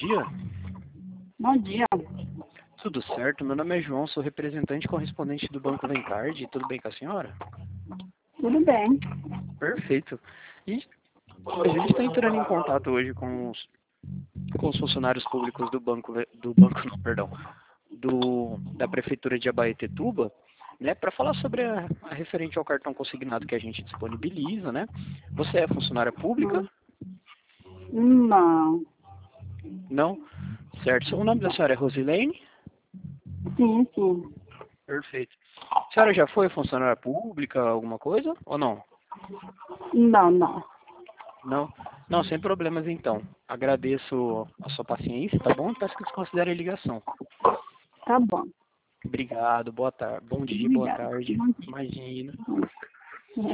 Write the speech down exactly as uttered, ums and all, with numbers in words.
dia. Bom dia. Tudo certo? Meu nome é João, sou representante correspondente do Banco Lencard. Tudo bem com a senhora? Tudo bem. Perfeito. E a gente está entrando em contato hoje com os, com os funcionários públicos do banco, Le- do banco, não, perdão, do, da Prefeitura de Abaetetuba, né, para falar sobre a, a referente ao cartão consignado que a gente disponibiliza, né? Você é funcionária pública? Não. Não? Certo. O nome da senhora é Rosilene? Sim, sim. Perfeito. A senhora já foi funcionária pública, alguma coisa, ou não? Não, não. Não? Não, sem problemas então. Agradeço a sua paciência, tá bom? Peço que desconsidere a ligação. Tá bom. Obrigado, boa tarde. Bom dia, boa Obrigada. tarde. Bom dia. Imagina.